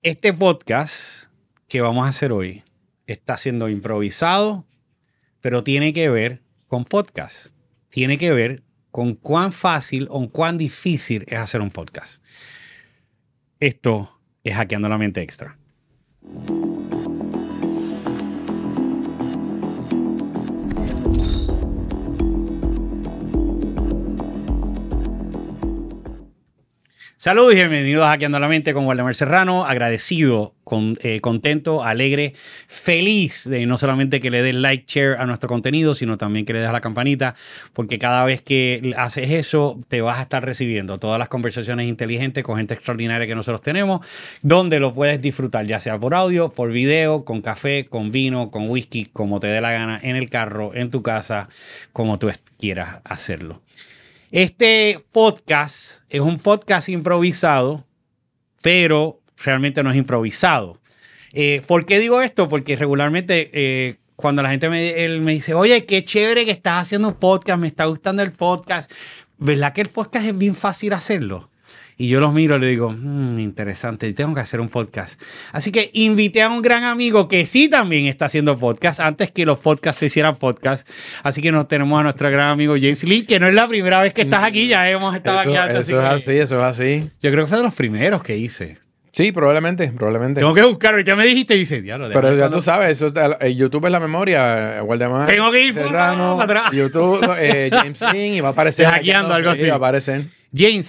Este podcast que vamos a hacer hoy está siendo improvisado, pero tiene que ver con podcast. Tiene que ver con cuán fácil o cuán difícil es hacer un podcast. Esto es Hackeando la Mente Extra. Saludos y bienvenidos a Hackeando la Mente con Waldemar Serrano. Agradecido, contento, alegre, feliz de no solamente que le des like, share a nuestro contenido, sino también que le des a la campanita, porque cada vez que haces eso te vas a estar recibiendo todas las conversaciones inteligentes con gente extraordinaria que nosotros tenemos, donde lo puedes disfrutar, ya sea por audio, por video, con café, con vino, con whisky, como te dé la gana, en el carro, en tu casa, como tú quieras hacerlo. Este podcast es un podcast improvisado, pero realmente no es improvisado. ¿Por qué digo esto? Porque regularmente cuando la gente me dice, oye, qué chévere que estás haciendo un podcast, me está gustando el podcast, ¿verdad que el podcast es bien fácil hacerlo? Y yo los miro y le digo, interesante, tengo que hacer un podcast. Así que invité a un gran amigo que sí también está haciendo podcast, antes que los podcasts se hicieran podcast. Así que nos tenemos a nuestro gran amigo James Lee, que no es la primera vez que estás aquí, ya hemos estado aquí antes. Eso es así. Yo creo que fue de los primeros que hice. Sí, probablemente. Tengo que buscarlo. Ya me dijiste y dice, diablo. Pero ya tú sabes, YouTube es la memoria. Waldemar Tengo que ir Serrano, para atrás. YouTube, James Lee, y va a aparecer. Hackeando algo así. Va a aparecer. James,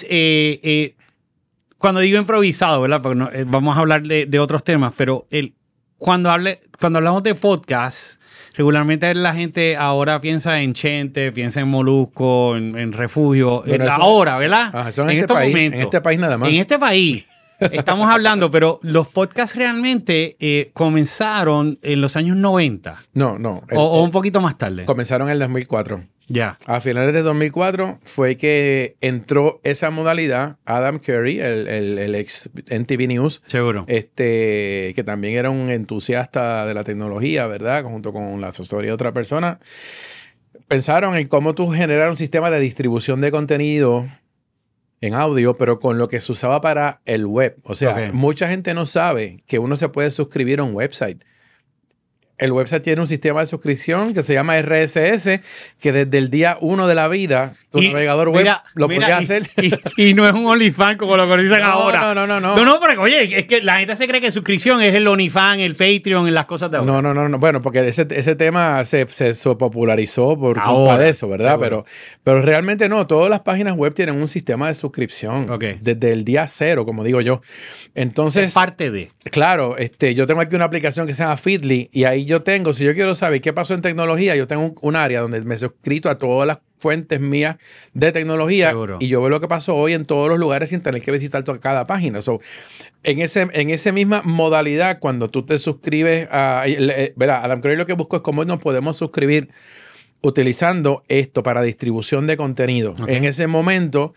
cuando digo improvisado, ¿verdad? Porque no, vamos a hablar de otros temas, pero cuando hablamos de podcast, regularmente la gente ahora piensa en Chente, piensa en Molusco, en Refugio, ahora, ¿verdad? Eso en este país, momentos. En este país nada más. En este país estamos hablando, pero los podcasts realmente comenzaron en los años 90. No. O un poquito más tarde. Comenzaron en el 2004. Ya. A finales de 2004 fue que entró esa modalidad. Adam Curry, el ex MTV News. Seguro. Que también era un entusiasta de la tecnología, ¿verdad? Junto con la asesoría de otra persona. Pensaron en cómo tú generar un sistema de distribución de contenido en audio, pero con lo que se usaba para el web. O sea, mucha gente no sabe que uno se puede suscribir a un website. El website tiene un sistema de suscripción que se llama RSS, que desde el día 1 de la vida, tu navegador web lo podías hacer. Y no es un OnlyFans como lo conocen ahora. No, porque oye, es que la gente se cree que suscripción es el OnlyFans, el Patreon, las cosas de ahora. No. Bueno, porque ese tema se popularizó por culpa de eso, ¿verdad? Pero realmente no. Todas las páginas web tienen un sistema de suscripción. Desde el día 0, como digo yo. Entonces, es parte de. Claro, yo tengo aquí una aplicación que se llama Feedly y ahí yo tengo, si yo quiero saber qué pasó en tecnología, yo tengo un área donde me he suscrito a todas las fuentes mías de tecnología. Seguro. Y yo veo lo que pasó hoy en todos los lugares sin tener que visitar cada página. En esa misma modalidad, cuando tú te suscribes ¿verdad? Adam Curry lo que busco es cómo nos podemos suscribir utilizando esto para distribución de contenido. En ese momento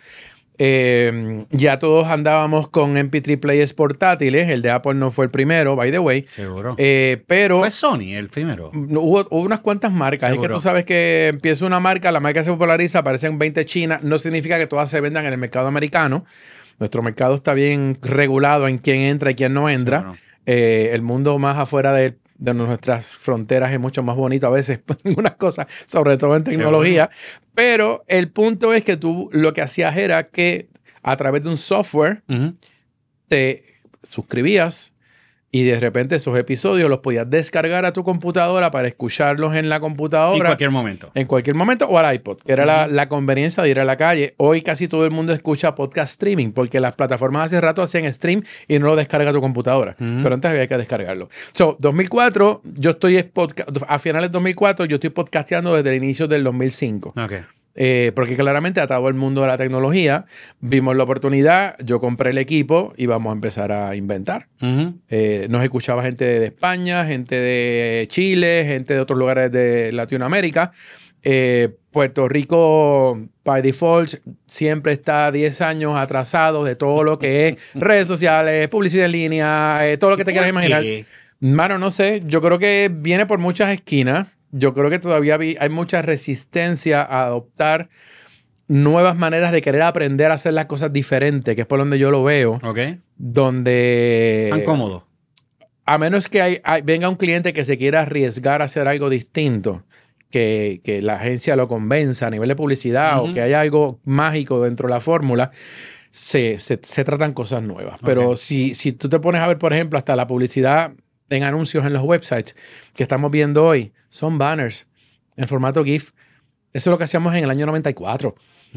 ya todos andábamos con MP3 players portátiles. El de Apple no fue el primero, by the way. Seguro. Pero fue Sony el primero. Hubo unas cuantas marcas. Seguro. Es que tú sabes que empieza una marca, la marca se populariza, aparecen 20 chinas. No significa que todas se vendan en el mercado americano. Nuestro mercado está bien regulado en quién entra y quién no entra. Seguro. El mundo más afuera de nuestras fronteras es mucho más bonito a veces algunas cosas, sobre todo en tecnología. Pero el punto es que tú lo que hacías era que a través de un software te suscribías y de repente esos episodios los podías descargar a tu computadora para escucharlos en la computadora. En cualquier momento. En cualquier momento o al iPod, que era la conveniencia de ir a la calle. Hoy casi todo el mundo escucha podcast streaming porque las plataformas hace rato hacían stream y no lo descarga a tu computadora. Pero antes había que descargarlo. 2004, yo estoy a finales de 2004, yo estoy podcasteando desde el inicio del 2005. Porque claramente atado al mundo de la tecnología, vimos la oportunidad, yo compré el equipo y vamos a empezar a inventar. Nos escuchaba gente de España, gente de Chile, gente de otros lugares de Latinoamérica. Puerto Rico, by default, siempre está 10 años atrasado de todo lo que es redes sociales, publicidad en línea, todo lo que te quieras imaginar. Mano, no sé, yo creo que viene por muchas esquinas. Yo creo que todavía hay mucha resistencia a adoptar nuevas maneras de querer aprender a hacer las cosas diferentes, que es por donde yo lo veo. Ok. Donde... Tan cómodo. A menos que venga un cliente que se quiera arriesgar a hacer algo distinto, que la agencia lo convenza a nivel de publicidad o que haya algo mágico dentro de la fórmula, se tratan cosas nuevas. Okay. Pero si tú te pones a ver, por ejemplo, hasta la publicidad en anuncios en los websites que estamos viendo hoy, son banners en formato GIF. Eso es lo que hacíamos en el año 94.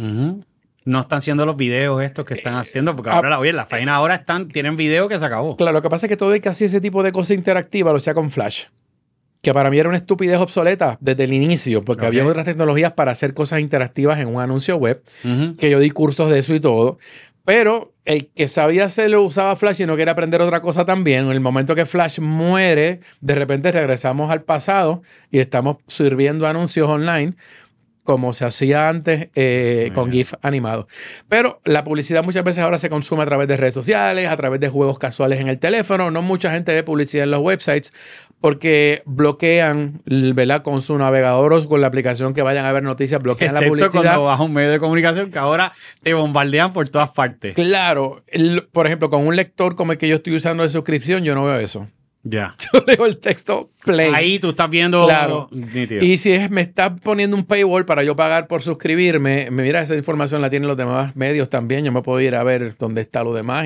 No están haciendo los videos estos que están haciendo, porque ahora las páginas ahora tienen video que se acabó. Claro, lo que pasa es que todo el que hacía ese tipo de cosa interactiva lo hacía con Flash, que para mí era una estupidez obsoleta desde el inicio, porque había otras tecnologías para hacer cosas interactivas en un anuncio web, que yo di cursos de eso y todo, pero el que sabía hacerlo usaba Flash y no quería aprender otra cosa también. En el momento que Flash muere, de repente regresamos al pasado y estamos sirviendo anuncios online como se hacía antes con GIF animado. Pero la publicidad muchas veces ahora se consume a través de redes sociales, a través de juegos casuales en el teléfono. No mucha gente ve publicidad en los websites porque bloquean, ¿verdad? Con su navegador o con la aplicación que vayan a ver noticias, bloquean la publicidad. Cuando vas a un medio de comunicación que ahora te bombardean por todas partes. Claro. Por ejemplo, con un lector como el que yo estoy usando de suscripción, yo no veo eso. Ya. Yo leo el texto plain. Ahí tú estás viendo. Claro. Y si me está poniendo un paywall para yo pagar por suscribirme, mira, esa información la tienen los demás medios también. Yo me puedo ir a ver dónde está lo demás.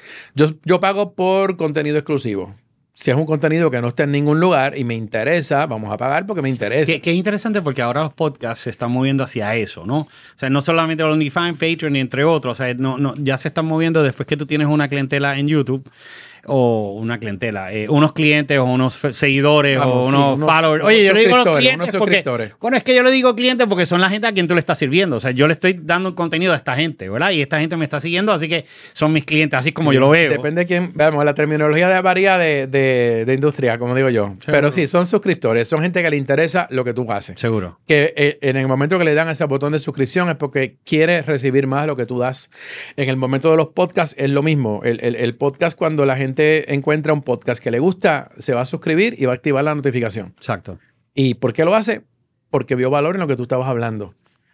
Yo pago por contenido exclusivo. Si es un contenido que no está en ningún lugar y me interesa, vamos a pagar porque me interesa. Que es interesante porque ahora los podcasts se están moviendo hacia eso, ¿no? O sea, no solamente OnlyFans, Patreon y entre otros. O sea, ya se están moviendo después que tú tienes una clientela en YouTube. O una clientela, unos clientes o unos seguidores o unos followers. Oye, yo le digo a los clientes porque... Bueno, es que yo le digo clientes porque son la gente a quien tú le estás sirviendo. O sea, yo le estoy dando contenido a esta gente, ¿verdad? Y esta gente me está siguiendo, así que son mis clientes, así como yo lo veo. Depende de quién... Veamos, la terminología varía de industria, como digo yo. Seguro. Pero sí, son suscriptores. Son gente que le interesa lo que tú haces. Seguro. Que en el momento que le dan ese botón de suscripción es porque quiere recibir más de lo que tú das. En el momento de los podcasts es lo mismo. El podcast, cuando la gente encuentra un podcast que le gusta, se va a suscribir y va a activar la notificación. Exacto. ¿Y por qué lo hace? Porque vio valor en lo que tú estabas hablando.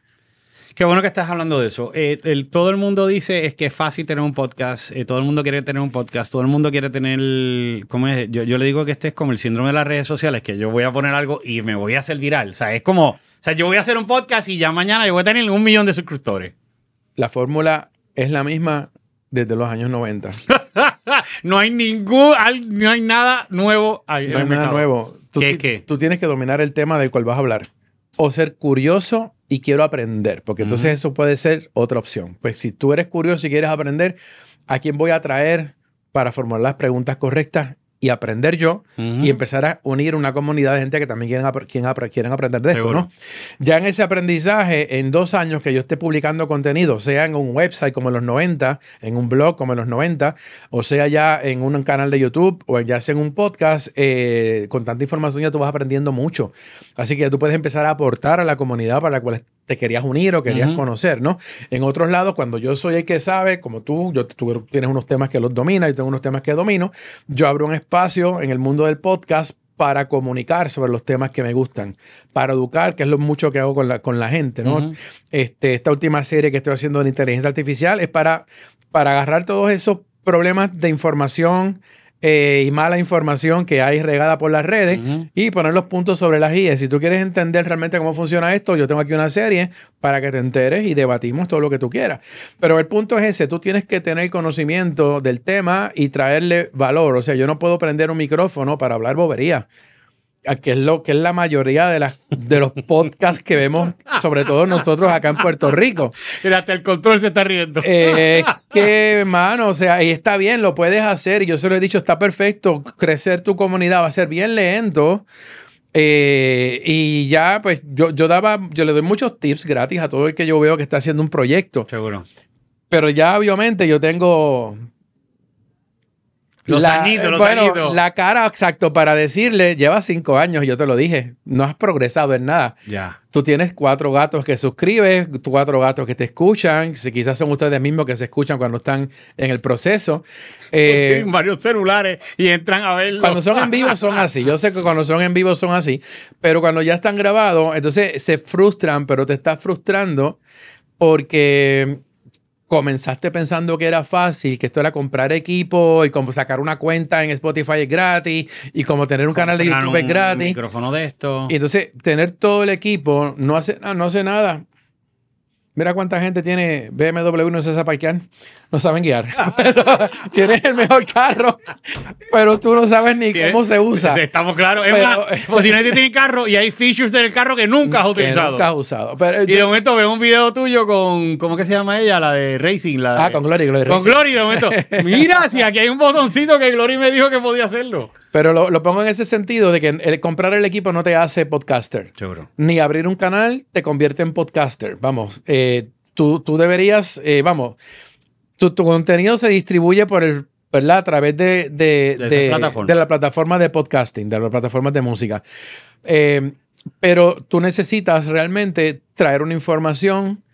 Qué bueno que estás hablando de eso. Todo el mundo dice es que es fácil tener un podcast. Todo el mundo quiere tener un podcast. Todo el mundo quiere tener... ¿Cómo es? Yo le digo que este es como el síndrome de las redes sociales, que yo voy a poner algo y me voy a hacer viral. O sea, es como... O sea, yo voy a hacer un podcast y ya mañana yo voy a tener 1 millón de suscriptores. La fórmula es la misma desde los años 90. No hay nada nuevo ahí. No hay nada nuevo. Tú tienes que dominar el tema del cual vas a hablar. O ser curioso y quiero aprender. Porque entonces eso puede ser otra opción. Pues si tú eres curioso y quieres aprender, ¿a quién voy a traer para formular las preguntas correctas y aprender yo y empezar a unir una comunidad de gente que también quieren aprender de esto, ¿no? Ya en ese aprendizaje, en 2 años que yo esté publicando contenido, sea en un website como en los 90, en un blog como en los 90, o sea ya en un canal de YouTube o ya sea en un podcast, con tanta información ya tú vas aprendiendo mucho. Así que ya tú puedes empezar a aportar a la comunidad para la cual te querías unir o querías conocer, ¿no? En otros lados, cuando yo soy el que sabe, como tú tienes unos temas que los dominas, yo tengo unos temas que domino, yo abro un espacio en el mundo del podcast para comunicar sobre los temas que me gustan, para educar, que es lo mucho que hago con la gente, ¿no? Esta última serie que estoy haciendo de inteligencia artificial es para agarrar todos esos problemas de información y mala información que hay regada por las redes y poner los puntos sobre las IES. Si tú quieres entender realmente cómo funciona esto, yo tengo aquí una serie para que te enteres y debatimos todo lo que tú quieras. Pero el punto es ese, tú tienes que tener conocimiento del tema y traerle valor. O sea, yo no puedo prender un micrófono para hablar bobería, que es la mayoría de los podcasts que vemos, sobre todo nosotros acá en Puerto Rico. Mira, hasta el control se está riendo. Es que, mano, o sea, y está bien, lo puedes hacer, y yo se lo he dicho, está perfecto, crecer tu comunidad va a ser bien lento, y ya, pues, yo le doy muchos tips gratis a todo el que yo veo que está haciendo un proyecto. Seguro. Pero ya, obviamente, yo tengo... Los añitos. La cara, exacto, para decirle, llevas 5 años, yo te lo dije, no has progresado en nada. Ya. Tú tienes 4 gatos que suscribes, 4 gatos que te escuchan, si quizás son ustedes mismos que se escuchan cuando están en el proceso. Tienen varios celulares y entran a verlo. Cuando son en vivo son así, yo sé que cuando son en vivo son así, pero cuando ya están grabados, entonces se frustran, pero te estás frustrando porque comenzaste pensando que era fácil, que esto era comprar equipo y como sacar una cuenta en Spotify es gratis y como tener un canal de YouTube es gratis. Un micrófono de esto. Y entonces, tener todo el equipo no hace nada. Mira cuánta gente tiene BMW y no se sabe parquear. No saben guiar. Tienes el mejor carro, pero tú no sabes ni cómo se usa. Estamos claros. Es más, posiblemente tiene carro y hay features del carro que nunca has utilizado. Nunca has usado. Pero, y de momento veo un video tuyo con... ¿Cómo que se llama ella? La de Racing. Con Glory. Con Glory, de momento. Mira, si aquí hay un botoncito que Glory me dijo que podía hacerlo. Pero lo pongo en ese sentido de que comprar el equipo no te hace podcaster. Seguro. Ni abrir un canal te convierte en podcaster. Vamos, tú deberías, tu contenido se distribuye ¿verdad? A través de la plataforma de podcasting, de las plataformas de música. Pero tú necesitas realmente traer una información,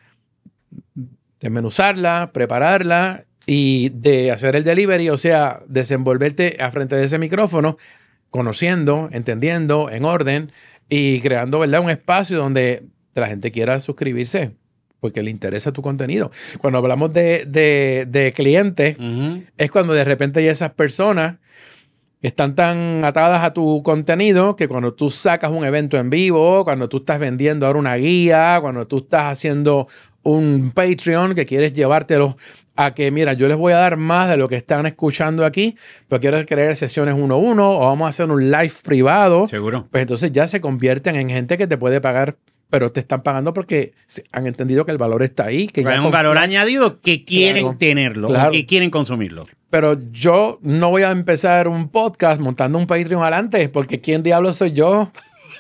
desmenuzarla, prepararla y de hacer el delivery, o sea, desenvolverte a frente de ese micrófono, conociendo, entendiendo, en orden y creando, ¿verdad? Un espacio donde la gente quiera suscribirse porque le interesa tu contenido. Cuando hablamos de clientes, es cuando de repente ya esas personas están tan atadas a tu contenido que cuando tú sacas un evento en vivo, cuando tú estás vendiendo ahora una guía, cuando tú estás haciendo un Patreon que quieres llevártelo a que, mira, yo les voy a dar más de lo que están escuchando aquí, pero quiero crear sesiones 1-1 o vamos a hacer un live privado. Seguro. Pues entonces ya se convierten en gente que te puede pagar, pero te están pagando porque han entendido que el valor está ahí. Que hay un valor añadido que quieren tenerlo, claro. O que quieren consumirlo. Pero yo no voy a empezar un podcast montando un Patreon adelante porque ¿quién diablos soy yo?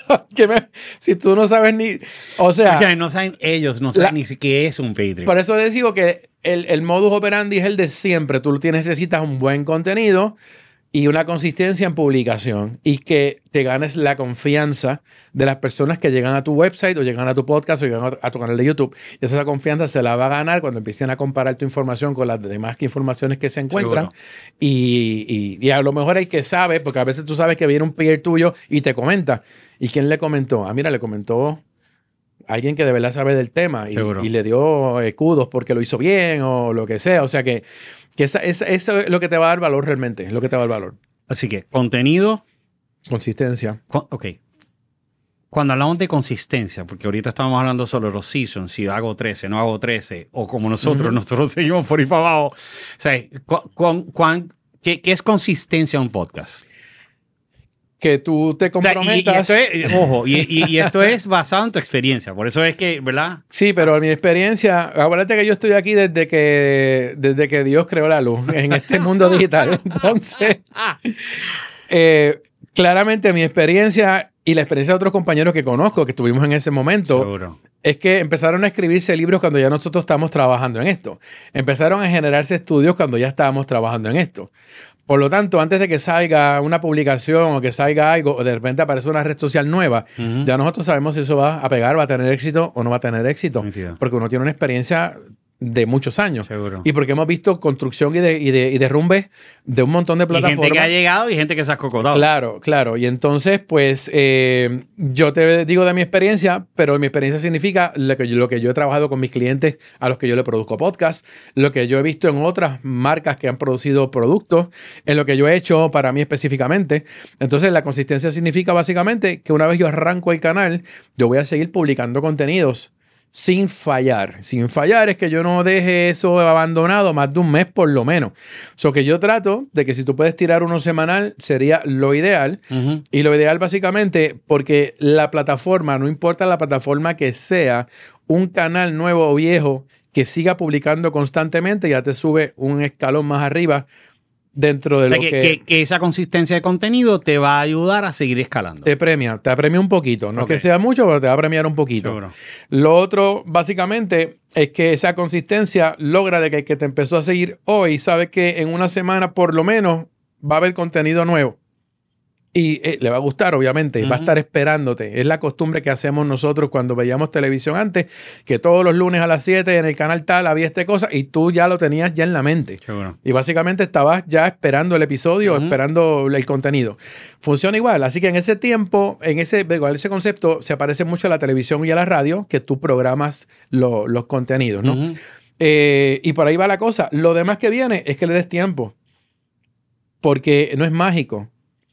Si tú no sabes ni... O sea... Porque no saben ellos, no saben ni siquiera qué es un Patreon. Por eso les digo que el modus operandi es el de siempre. Tú necesitas un buen contenido y una consistencia en publicación y que te ganes la confianza de las personas que llegan a tu website o llegan a tu podcast o llegan a tu canal de YouTube. Y esa confianza se la va a ganar cuando empiecen a comparar tu información con las demás informaciones que se encuentran. Y a lo mejor el que sabe, porque a veces tú sabes que viene un peer tuyo y te comenta. ¿Y quién le comentó? Ah, mira, le comentó alguien que de verdad sabe del tema y le dio escudos porque lo hizo bien o lo que sea. O sea que eso es lo que te va a dar valor realmente. Es lo que te va a dar valor. Así que contenido. Consistencia. Ok. Cuando hablamos de consistencia, porque ahorita estábamos hablando sobre los seasons, si hago 13, no hago 13, o como nosotros seguimos por ahí para abajo. O sea, ¿qué es consistencia en un podcast? Que tú te comprometas. O sea, y esto es basado en tu experiencia. Por eso es que, ¿verdad? Sí, pero en mi experiencia, acuérdate que yo estoy aquí desde que Dios creó la luz en este mundo digital. Entonces, claramente mi experiencia y la experiencia de otros compañeros que conozco, que estuvimos en ese momento, seguro, es que empezaron a escribirse libros cuando ya nosotros estábamos trabajando en esto. Empezaron a generarse estudios cuando ya estábamos trabajando en esto. Por lo tanto, antes de que salga una publicación o que salga algo o de repente aparece una red social nueva, ya nosotros sabemos si eso va a pegar, va a tener éxito o no va a tener éxito. Porque uno tiene una experiencia de muchos años. Seguro. Y porque hemos visto construcción y derrumbe de un montón de plataformas. Y gente que ha llegado y gente que se ha cocotado. Claro. Y entonces, pues, yo te digo de mi experiencia, pero mi experiencia significa lo que yo he trabajado con mis clientes a los que yo le produzco podcast, lo que yo he visto en otras marcas que han producido productos, en lo que yo he hecho para mí específicamente. Entonces, la consistencia significa básicamente que una vez yo arranco el canal, yo voy a seguir publicando contenidos sin fallar. Sin fallar es que yo no deje eso abandonado más de un mes por lo menos. So que yo trato de que si tú puedes tirar uno semanal sería lo ideal. Y lo ideal básicamente porque la plataforma, no importa la plataforma que sea, un canal nuevo o viejo que siga publicando constantemente ya te sube un escalón más arriba dentro de lo que esa consistencia de contenido te va a ayudar a seguir escalando. Te premia un poquito. No es que sea mucho, pero te va a premiar un poquito. Seguro. Lo otro, básicamente, es que esa consistencia logra de que el que te empezó a seguir hoy sabe que en una semana por lo menos va a haber contenido nuevo. Y le va a gustar, obviamente, va a estar esperándote. Es la costumbre que hacemos nosotros cuando veíamos televisión antes, que todos los lunes a las 7 en el canal tal había esta cosa y tú ya lo tenías ya en la mente. Bueno. Y básicamente estabas ya esperando el episodio, esperando el contenido. Funciona igual. Así que en ese tiempo, en ese concepto, se parece mucho a la televisión y a la radio, que tú programas los contenidos, ¿no? Y por ahí va la cosa. Lo demás que viene es que le des tiempo, porque no es mágico.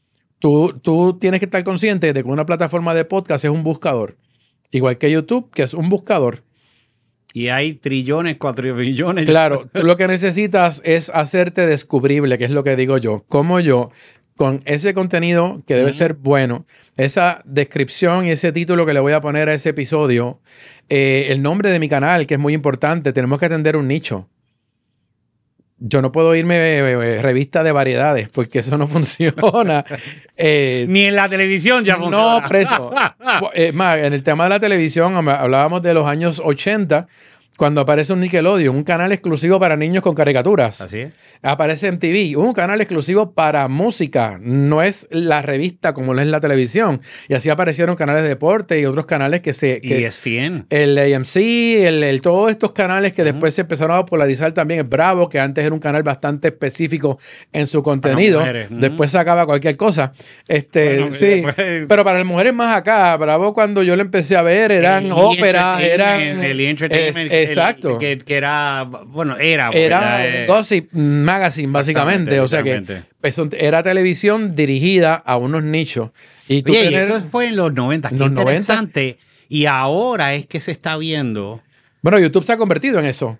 Tú tienes que estar consciente de que una plataforma de podcast es un buscador. Igual que YouTube, que es un buscador. Y hay trillones, 4 billones. Claro, tú lo que necesitas es hacerte descubrible, que es lo que digo yo. Como yo, con ese contenido que debe ser bueno, esa descripción y ese título que le voy a poner a ese episodio, el nombre de mi canal, que es muy importante, tenemos que atender un nicho. Yo no puedo irme revista de variedades porque eso no funciona. Ni en la televisión ya funciona. No, preso. Más, en el tema de la televisión hablábamos de los años 80, cuando aparece un Nickelodeon, un canal exclusivo para niños con caricaturas. Así es. Aparece MTV, un canal exclusivo para música. No es la revista como lo es la televisión. Y así aparecieron canales de deporte y otros canales que ESPN. El AMC, todos estos canales que después se empezaron a popularizar también. El Bravo, que antes era un canal bastante específico en su contenido. Después sacaba cualquier cosa. Bueno, sí. después... Pero para las mujeres más acá, Bravo, cuando yo lo empecé a ver, eran óperas, eran... El Entertainment. Exacto. Que era, bueno, era Gossip Magazine, básicamente. O sea que era televisión dirigida a unos nichos. Y eso fue en los 90. Qué interesante. Y ahora es que se está viendo. Bueno, YouTube se ha convertido en eso.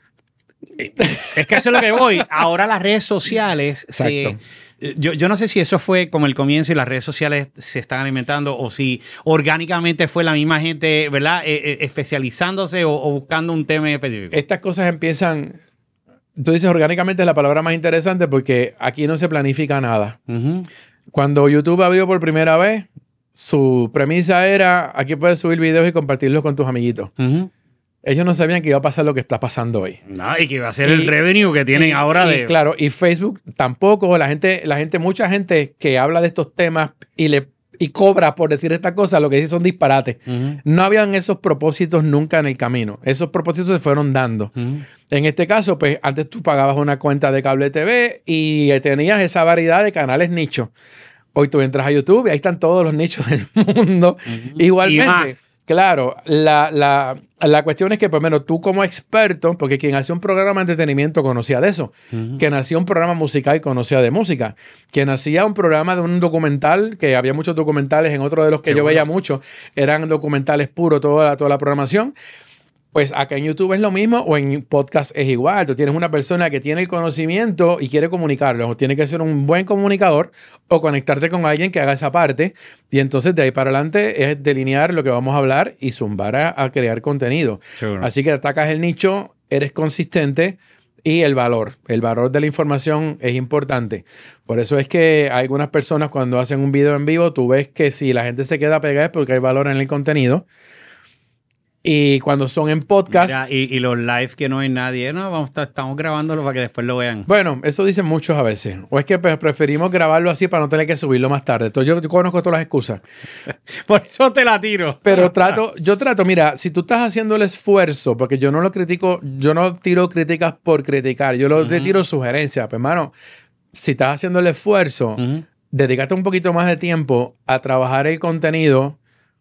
Es que eso es lo que voy. Ahora las redes sociales Yo no sé si eso fue como el comienzo y las redes sociales se están alimentando o si orgánicamente fue la misma gente, ¿verdad? Especializándose o buscando un tema específico. Estas cosas empiezan... Tú dices orgánicamente es la palabra más interesante porque aquí no se planifica nada. Cuando YouTube abrió por primera vez, su premisa era, aquí puedes subir videos y compartirlos con tus amiguitos. Ellos no sabían que iba a pasar lo que está pasando hoy. No, y que iba a ser el revenue que tienen ahora de... Claro, y Facebook tampoco. Mucha gente que habla de estos temas y cobra por decir esta cosa, lo que dice son disparates. No habían esos propósitos nunca en el camino. Esos propósitos se fueron dando. En este caso, pues antes tú pagabas una cuenta de cable TV y tenías esa variedad de canales nichos. Hoy tú entras a YouTube y ahí están todos los nichos del mundo. Igualmente. Y más. Claro, la cuestión es que, primero, tú como experto, porque quien hacía un programa de entretenimiento conocía de eso, quien hacía un programa musical conocía de música, quien hacía un programa de un documental, que había muchos documentales, en otro de los que yo veía mucho, eran documentales puros, toda la programación. Pues acá en YouTube es lo mismo o en podcast es igual. Tú tienes una persona que tiene el conocimiento y quiere comunicarlo. O tiene que ser un buen comunicador o conectarte con alguien que haga esa parte. Y entonces de ahí para adelante es delinear lo que vamos a hablar y zumbar a crear contenido. Sure. Así que atacas el nicho, eres consistente y el valor de la información es importante. Por eso es que algunas personas cuando hacen un video en vivo, tú ves que si la gente se queda pegada es porque hay valor en el contenido. Y cuando son en podcast... Mira, y los live que no hay nadie, no, estamos grabándolo para que después lo vean. Bueno, eso dicen muchos a veces. O es que preferimos grabarlo así para no tener que subirlo más tarde. Entonces yo conozco todas las excusas. Por eso te la tiro. Pero yo trato, mira, si tú estás haciendo el esfuerzo, porque yo no lo critico, yo no tiro críticas por criticar, yo te tiro sugerencias. Pues, hermano, si estás haciendo el esfuerzo, dedícate un poquito más de tiempo a trabajar el contenido.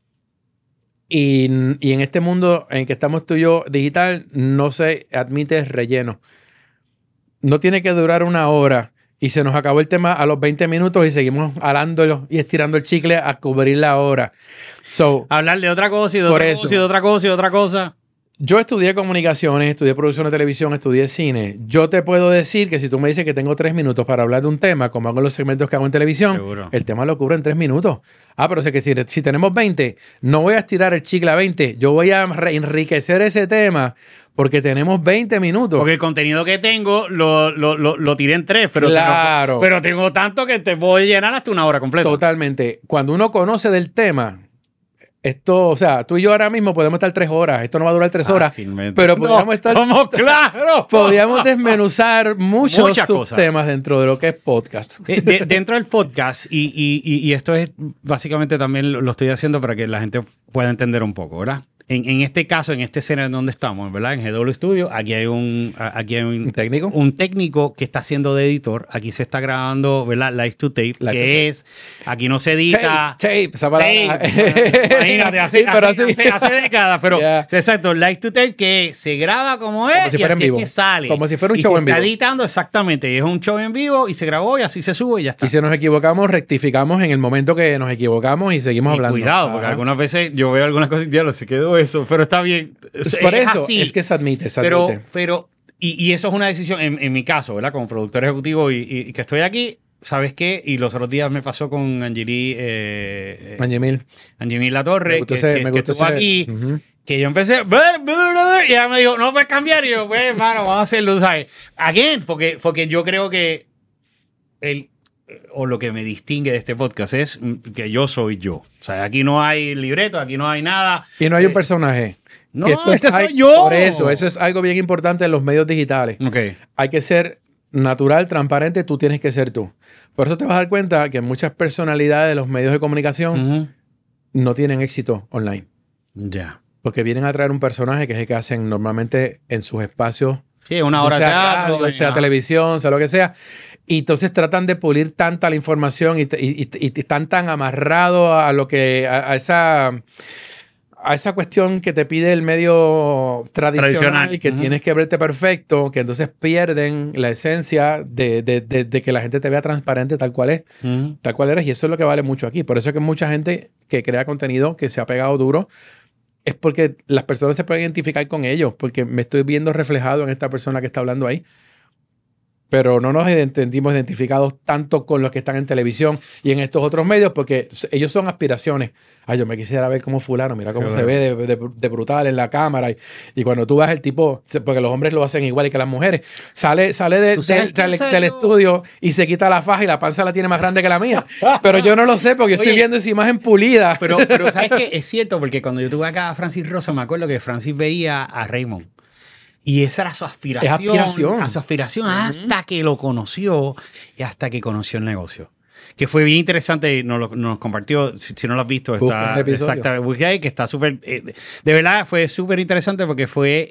Y en este mundo en que estamos tú y yo digital, no se admite relleno. No tiene que durar 1 hora y se nos acabó el tema a los 20 minutos y seguimos halándolo y estirando el chicle a cubrir la hora. Hablar de otra cosa y de otra cosa y de otra cosa y de otra cosa. Yo estudié comunicaciones, estudié producción de televisión, estudié cine. Yo te puedo decir que si tú me dices que tengo 3 minutos para hablar de un tema, como hago en los segmentos que hago en televisión, seguro, el tema lo cubro en 3 minutos. Pero sé que si tenemos 20, no voy a estirar el chicle a 20. Yo voy a enriquecer ese tema porque tenemos 20 minutos. Porque el contenido que tengo lo tiré en 3, pero, claro, pero tengo tanto que te voy a llenar hasta 1 hora completa. Totalmente. Cuando uno conoce del tema... Esto, o sea, tú y yo ahora mismo podemos estar 3 horas. Esto no va a durar 3 horas. Fácilmente. Pero podríamos estar... ¡Estamos claros! Podríamos desmenuzar muchos Muchas cosas. temas dentro de lo que es podcast. Dentro del podcast, y esto es básicamente también lo estoy haciendo para que la gente pueda entender un poco, ¿verdad? En este caso, en este escena en donde estamos, ¿verdad? En GW Studio, aquí hay un técnico. Un técnico que está haciendo de editor. Aquí se está grabando, ¿verdad? Live to tape, aquí no se edita. Tape, esa palabra. Imagínate, hace décadas, pero Yeah. exacto, live to tape que se graba como es, Como si y fuera en así es vivo. que sale. Como si fuera un Y show se en vivo. está editando exactamente, y es un show en vivo y se grabó y así se sube y ya está. Y si nos equivocamos, rectificamos en el momento que nos equivocamos y seguimos Y hablando. cuidado, porque Ajá. algunas veces yo veo algunas cosas y diablo, se quedó eso, pero está bien. Pues por eso, así. es que se admite, se Pero admite. y eso es una decisión, en mi caso, ¿verdad? Como productor ejecutivo y que estoy aquí, ¿sabes qué? Y los otros días me pasó con Angeli Latorre, Me gustó que estuvo aquí, Ujú. que yo empecé, y ella me dijo, no puedes cambiar, y yo, pues, hermano, vamos a hacerlo, ¿sabes? Again, porque yo creo que o lo que me distingue de este podcast es que yo soy yo. O sea, aquí no hay libreto, aquí no hay nada. Y no hay un personaje. No, Que eso este es soy yo. Por eso es algo bien importante en los medios digitales. Ok. Hay que ser natural, transparente, tú tienes que ser tú. Por eso te vas a dar cuenta que muchas personalidades de los medios de comunicación Ujú. no tienen éxito online. Ya. Porque vienen a traer un personaje que es el que hacen normalmente en sus espacios. Sí, una hora de sea teatro. radio, sea ajá. televisión, sea lo que sea. Y entonces tratan de pulir tanta la información y están tan amarrados a lo que, a esa cuestión que te pide el medio tradicional, que Ujú. tienes que verte perfecto, que entonces pierden la esencia de que la gente te vea transparente tal cual es, Ujú. tal cual eres. Y eso es lo que vale mucho aquí. Por eso es que mucha gente que crea contenido, que se ha pegado duro, es porque las personas se pueden identificar con ellos, porque me estoy viendo reflejado en esta persona que está hablando ahí. Pero no nos sentimos identificados tanto con los que están en televisión y en estos otros medios, porque ellos son aspiraciones. Ay, yo me quisiera ver como fulano, mira cómo Qué se bueno. ve de brutal en la cámara. Y cuando tú ves el tipo, porque los hombres lo hacen igual que las mujeres, sale ¿Tú sabes qué del sé yo? estudio y se quita la faja y la panza la tiene más grande que la mía. Pero yo no lo sé porque estoy Oye, viendo esa imagen pulida. Pero ¿sabes qué? Es cierto, porque cuando yo tuve acá a Francis Rosa, me acuerdo que Francis veía a Raymond. Y esa era su aspiración. Es aspiración. A su aspiración hasta que lo conoció y hasta que conoció el negocio. Que fue bien interesante, nos compartió, si no lo has visto, Busca está el episodio. exacta, que está súper, de verdad fue súper interesante porque fue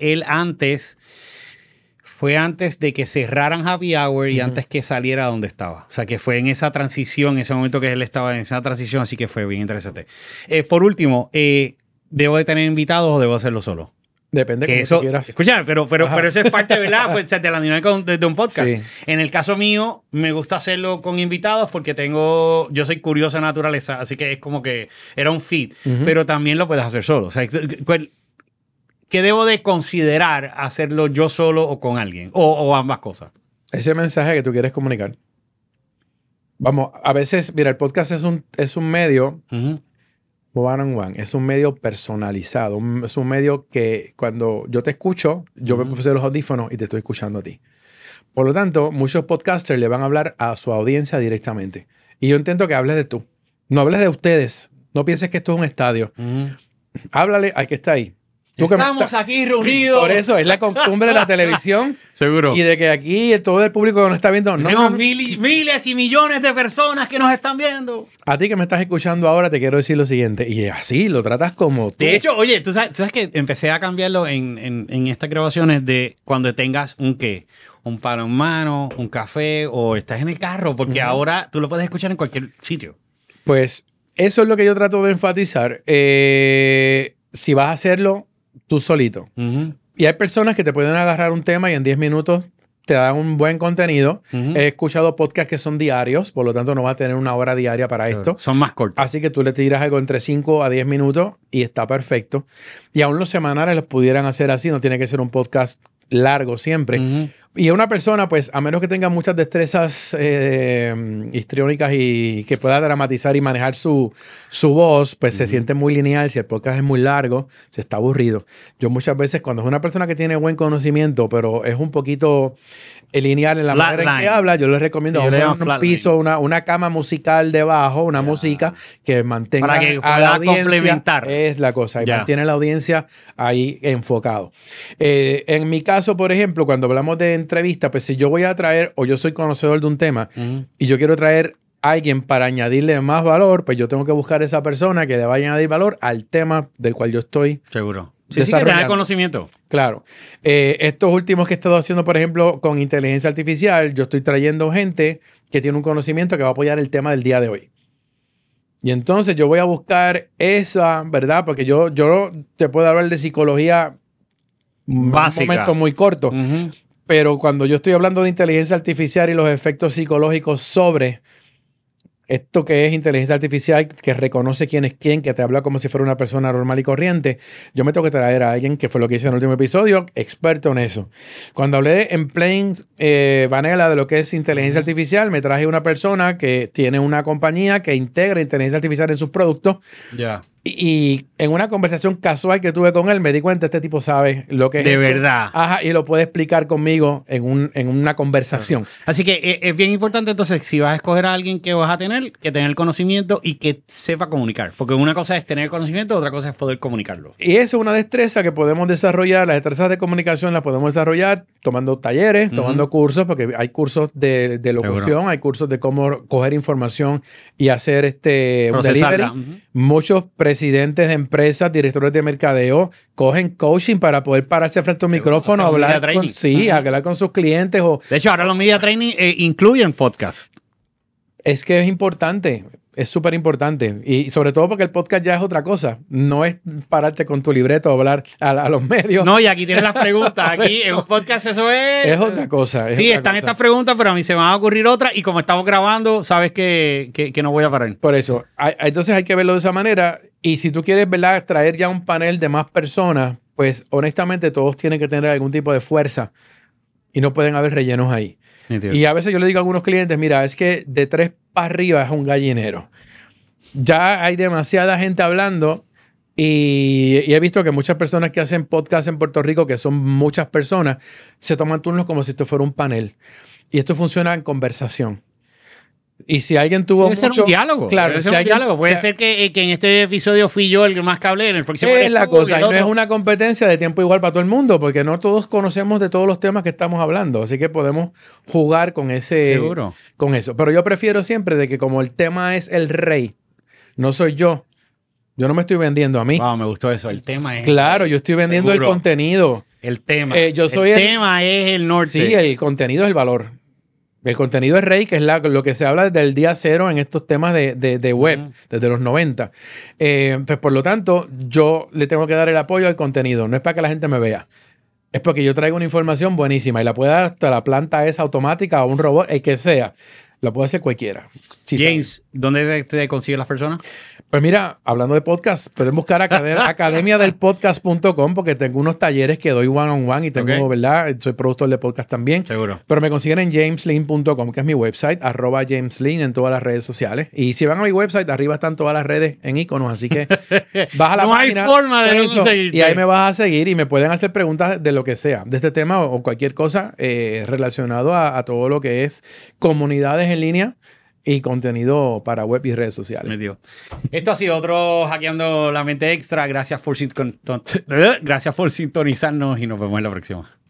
antes de que cerraran Happy Hour y antes que saliera donde estaba. O sea, que fue en esa transición, en ese momento que él estaba en esa transición, así que fue bien interesante. Por último, ¿debo de tener invitados o debo hacerlo solo? Depende Que como eso, tú quieras. escucha, pero eso es parte, ¿verdad? Pues, de la dinámica de un podcast. Sí. En el caso mío, me gusta hacerlo con invitados porque yo soy curiosa de naturaleza, así que es como que era un fit, pero también lo puedes hacer solo. O sea, ¿qué debo de considerar hacerlo yo solo o con alguien? O ambas cosas. Ese mensaje que tú quieres comunicar. Vamos, a veces, mira, el podcast es un medio Ujú. one-on-one, es un medio personalizado, es un medio que cuando yo te escucho, yo me puse los audífonos y te estoy escuchando a ti. Por lo tanto, muchos podcasters le van a hablar a su audiencia directamente. Y yo intento que hables de tú. No hables de ustedes. No pienses que esto es un estadio. Ujú. Háblale al que está ahí. Tú que me Estamos estás- aquí reunidos. Por eso es la costumbre de la televisión Seguro. y de que aquí todo el público que nos está viendo. No, Tenemos no, no. miles y millones de personas que nos están viendo. A ti que me estás escuchando ahora te quiero decir lo siguiente. Y así lo tratas como tú. De hecho, oye, ¿tú sabes que empecé a cambiarlo en estas grabaciones de cuando tengas un qué? Un palo en mano, un café o estás en el carro, porque ahora tú lo puedes escuchar en cualquier sitio. Pues eso es lo que yo trato de enfatizar. Si vas a hacerlo tú solito. Ujú, Y hay personas que te pueden agarrar un tema y en 10 minutos te dan un buen contenido. ujú. He escuchado podcasts que son diarios, por lo tanto no vas a tener una hora diaria para esto. Son más cortos. Así que tú le tiras algo entre 5 a 10 minutos y está perfecto. Y aún los semanales los pudieran hacer así, no tiene que ser un podcast largo siempre. Ujú. Y una persona, pues, a menos que tenga muchas destrezas histriónicas y que pueda dramatizar y manejar su voz, pues se siente muy lineal. Si el podcast es muy largo, se está aburrido. Yo muchas veces, cuando es una persona que tiene buen conocimiento, pero es un poquito lineal en la manera en que habla, yo les recomiendo un piso, una cama musical debajo, una música que mantenga para que a la audiencia, complementar. es la cosa, y mantiene a la audiencia ahí enfocado. En mi caso, por ejemplo, cuando hablamos de entrevista, pues si yo voy a traer, o yo soy conocedor de un tema, y yo quiero traer a alguien para añadirle más valor, pues yo tengo que buscar a esa persona que le vaya a añadir valor al tema del cual yo estoy. Seguro. Sí, que tenga conocimiento. Claro. Estos últimos que he estado haciendo, por ejemplo, con inteligencia artificial, yo estoy trayendo gente que tiene un conocimiento que va a apoyar el tema del día de hoy. Y entonces yo voy a buscar esa, ¿verdad? Porque yo te puedo hablar de psicología básica, un momento muy corto. Pero cuando yo estoy hablando de inteligencia artificial y los efectos psicológicos sobre esto que es inteligencia artificial, que reconoce quién es quién, que te habla como si fuera una persona normal y corriente, yo me tengo que traer a alguien, que fue lo que hice en el último episodio, experto en eso. Cuando hablé en plain vanilla de lo que es inteligencia artificial, me traje una persona que tiene una compañía que integra inteligencia artificial en sus productos. Ya. Y en una conversación casual que tuve con él, me di cuenta, este tipo sabe lo que es. De verdad. Ajá, y lo puede explicar conmigo en una conversación. Así que es bien importante, entonces, si vas a escoger a alguien que vas a tener, que tenga el conocimiento y que sepa comunicar. Porque una cosa es tener conocimiento, otra cosa es poder comunicarlo. Y eso es una destreza que podemos desarrollar. Las destrezas de comunicación las podemos desarrollar tomando talleres, tomando cursos, porque hay cursos de locución, seguro, hay cursos de cómo coger información y hacer un delivery. Muchos presidentes de empresas, directores de mercadeo, cogen coaching para poder pararse frente a un micrófono, hablar con sus clientes. De hecho, ahora los media training incluyen podcast. Es que es importante, es súper importante. Y sobre todo porque el podcast ya es otra cosa. No es pararte con tu libreto a hablar a los medios. No, y aquí tienes las preguntas. Aquí en un podcast eso es... Es otra cosa. Sí, están estas preguntas, pero a mí se me van a ocurrir otras. Y como estamos grabando, sabes que no voy a parar. Por eso. Entonces hay que verlo de esa manera. Y si tú quieres, ¿verdad?, traer ya un panel de más personas, pues honestamente todos tienen que tener algún tipo de fuerza. Y no pueden haber rellenos ahí. Y a veces yo le digo a algunos clientes, mira, es que de 3 para arriba es un gallinero. Ya hay demasiada gente hablando y he visto que muchas personas que hacen podcast en Puerto Rico, que son muchas personas, se toman turnos como si esto fuera un panel. Y esto funciona en conversación. Y si alguien tuvo mucho... Debe ser un diálogo. Claro. Debe ser un diálogo. Puede ser que en este episodio fui yo el que más que hablé, en el próximo... Es la cosa. Y no es una competencia de tiempo igual para todo el mundo, porque no todos conocemos de todos los temas que estamos hablando. Así que podemos jugar con ese... Seguro. Con eso. Pero yo prefiero siempre de que como el tema es el rey, no soy yo. Yo no me estoy vendiendo a mí. Wow, me gustó eso. El tema es... Claro, yo estoy vendiendo el contenido. El tema. El tema es el norte. Sí, el contenido es el valor. El contenido es rey, que es lo que se habla desde el día cero en estos temas de web, desde los 90. Pues por lo tanto, yo le tengo que dar el apoyo al contenido. No es para que la gente me vea. Es porque yo traigo una información buenísima y la puede dar hasta la planta esa automática o un robot, el que sea. Lo puede hacer cualquiera. Sí, James, ¿dónde te consiguen las personas? Pues mira, hablando de podcast, pueden buscar academiadelpodcast.com porque tengo unos talleres que doy one-on-one y tengo, ¿verdad? Soy productor de podcast también. Seguro. Pero me consiguen en jameslin.com, que es mi website, @jameslin en todas las redes sociales. Y si van a mi website, arriba están todas las redes en iconos, así que baja la página. No hay forma de no seguirte. Y ahí me vas a seguir y me pueden hacer preguntas de lo que sea, de este tema o cualquier cosa relacionado a todo lo que es comunidades en línea y contenido para web y redes sociales. Metido. Esto ha sido otro Hackeando la Mente Extra. Gracias por sintonizarnos y nos vemos en la próxima.